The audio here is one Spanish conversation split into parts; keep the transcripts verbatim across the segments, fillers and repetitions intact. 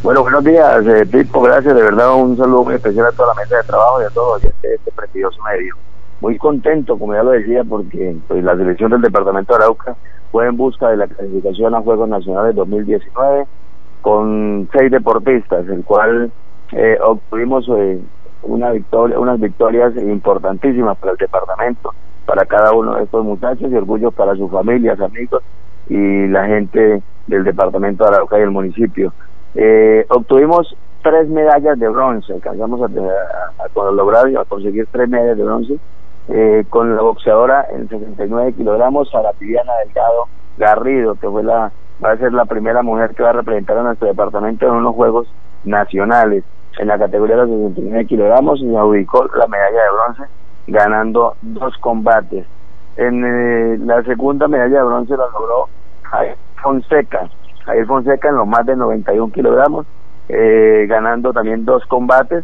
Bueno, buenos días, eh, Pipo, gracias, de verdad un saludo muy especial a toda la mesa de trabajo y a todos este, este prestigioso medio. Muy contento, como ya lo decía, porque pues, la selección del departamento de Arauca fue en busca de la clasificación a Juegos Nacionales dos mil diecinueve con seis deportistas, el cual eh, obtuvimos eh, una victoria, unas victorias importantísimas para el departamento, para cada uno de estos muchachos y orgullo para sus familias, amigos y la gente del departamento de Arauca y el municipio. Eh, obtuvimos tres medallas de bronce, alcanzamos a, a, a lograr y a conseguir tres medallas de bronce eh, con la boxeadora en sesenta y nueve kilogramos, Sara Viviana Delgado Garrido, que fue la va a ser la primera mujer que va a representar a nuestro departamento en unos Juegos Nacionales en la categoría de los sesenta y nueve kilogramos, y se ubicó la medalla de bronce ganando dos combates. En eh, la segunda medalla de bronce la logró Jair Fonseca Jair Fonseca en los más de noventa y un kilogramos, eh, ganando también dos combates,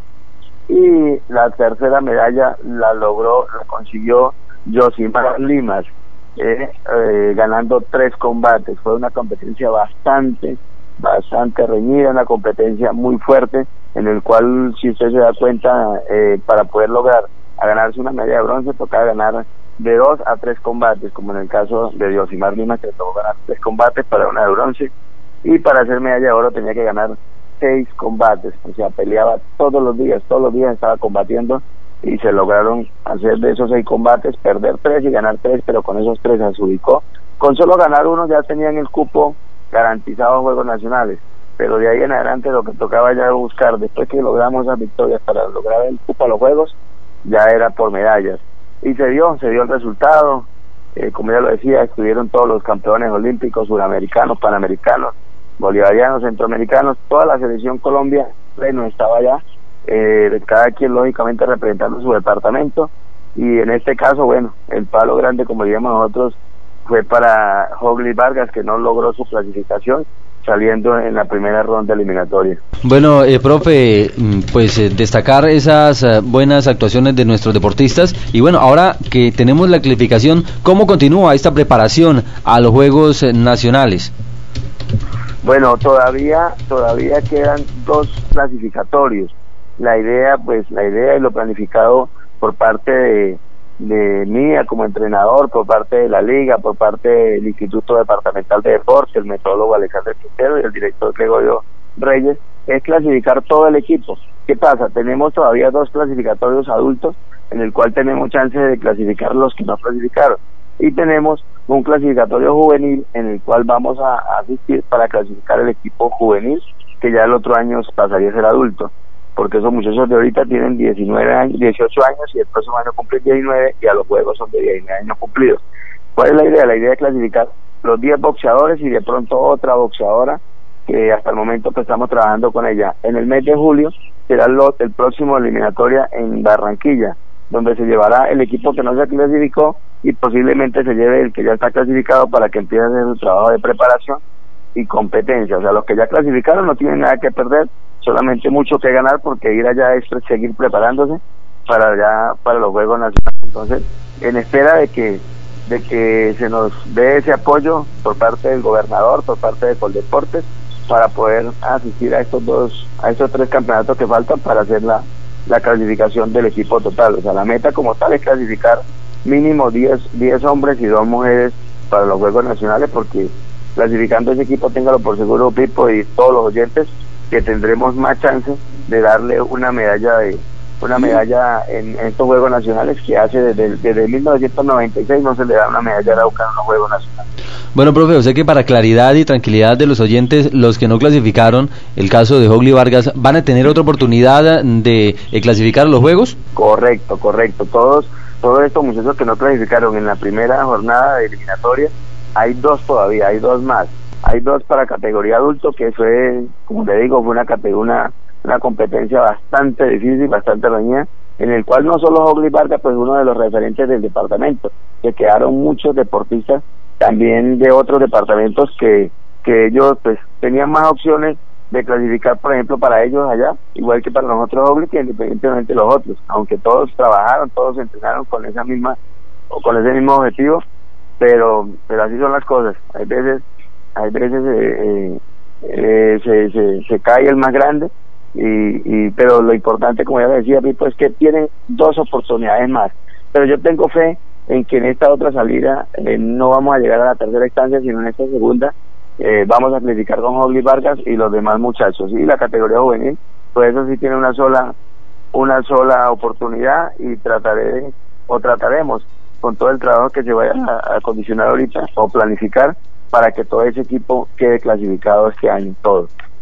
y la tercera medalla la logró, la consiguió Yosimar Limas, eh, eh, ganando tres combates. Fue una competencia bastante, bastante reñida, una competencia muy fuerte, en el cual, si usted se da cuenta, eh, para poder lograr a ganarse una medalla de bronce, tocaba ganar de dos a tres combates, como en el caso de Yosimar Limas, que le tocó ganar tres combates para una de bronce, y para hacer medalla de oro tenía que ganar seis combates, o sea, peleaba todos los días, todos los días estaba combatiendo, y se lograron hacer de esos seis combates, perder tres y ganar tres, pero con esos tres se ubicó. Con solo ganar uno ya tenían el cupo garantizado a Juegos Nacionales, pero de ahí en adelante lo que tocaba ya buscar, después que logramos esas victorias para lograr el cupo a los Juegos, ya era por medallas, y se dio, se dio el resultado. Eh, como ya lo decía, estuvieron todos los campeones olímpicos, suramericanos, panamericanos, bolivarianos, centroamericanos, toda la selección Colombia, bueno, estaba allá, eh, cada quien lógicamente representando su departamento, y en este caso, bueno, el palo grande, como diríamos nosotros, fue para Jogli Vargas, que no logró su clasificación, saliendo en la primera ronda eliminatoria. Bueno, eh, profe, pues eh, destacar esas eh, buenas actuaciones de nuestros deportistas, y bueno, ahora que tenemos la clasificación, ¿cómo continúa esta preparación a los Juegos eh, Nacionales? Bueno, todavía todavía quedan dos clasificatorios. La idea, pues, la idea y lo planificado por parte de, de mía como entrenador, por parte de la liga, por parte del Instituto Departamental de Deportes, el metodólogo Alexander Quintero y el director Gregorio Reyes, es clasificar todo el equipo. ¿Qué pasa? Tenemos todavía dos clasificatorios adultos, en el cual tenemos chance de clasificar los que no clasificaron, y tenemos un clasificatorio juvenil en el cual vamos a, a asistir para clasificar el equipo juvenil, que ya el otro año pasaría a ser adulto, porque esos muchachos de ahorita tienen diecinueve años, dieciocho años, y el próximo año cumplen diecinueve, y a los Juegos son de diecinueve años cumplidos. ¿Cuál es la idea? La idea es clasificar los diez boxeadores y de pronto otra boxeadora, que hasta el momento pues estamos trabajando con ella. En el mes de julio será el, el próximo eliminatoria en Barranquilla, donde se llevará el equipo que no se clasificó, y posiblemente se lleve el que ya está clasificado, para que empiece a hacer su trabajo de preparación y competencia. O sea, los que ya clasificaron no tienen nada que perder, solamente mucho que ganar, porque ir allá es seguir preparándose para ya para los Juegos Nacionales. Entonces, en espera de que de que se nos dé ese apoyo por parte del gobernador, por parte de Coldeportes, para poder asistir a estos dos, a estos tres campeonatos que faltan para hacer la, la clasificación del equipo total. O sea, la meta como tal es clasificar mínimo diez, diez hombres y dos mujeres para los Juegos Nacionales, porque clasificando ese equipo, téngalo por seguro, Pipo, y todos los oyentes, que tendremos más chance de darle una medalla de una medalla en, en estos Juegos Nacionales, que hace desde, desde mil novecientos noventa y seis no se le da una medalla a Arauca en los Juegos Nacionales. Bueno, profe, o sea que para claridad y tranquilidad de los oyentes, los que no clasificaron, el caso de Jogli Vargas, ¿van a tener otra oportunidad de eh, clasificar a los Juegos? Correcto, correcto, todos todos estos muchachos que no clasificaron en la primera jornada de eliminatoria, hay dos todavía, hay dos más. Hay dos para categoría adulto, que fue, como le digo, fue una una, una competencia bastante difícil, bastante reñida, en el cual no solo Jogli Vargas, pues uno de los referentes del departamento, que quedaron muchos deportistas también de otros departamentos que, que ellos pues tenían más opciones de clasificar, por ejemplo, para ellos allá, igual que para nosotros Jogli, que independientemente de los otros, aunque todos trabajaron, todos entrenaron con esa misma, o con ese mismo objetivo, pero, pero así son las cosas. Hay veces Hay veces eh, eh, eh, se, se, se cae el más grande, y, y pero lo importante, como ya le decía, Pipo, es que tienen dos oportunidades más, pero yo tengo fe en que en esta otra salida eh, no vamos a llegar a la tercera instancia, sino en esta segunda eh, vamos a clasificar con Jogli Vargas y los demás muchachos, y la categoría juvenil, pues eso sí tiene una sola una sola oportunidad, y trataré o trataremos con todo el trabajo que se vaya a, a condicionar ahorita o planificar para que todo ese equipo quede clasificado este año, todo.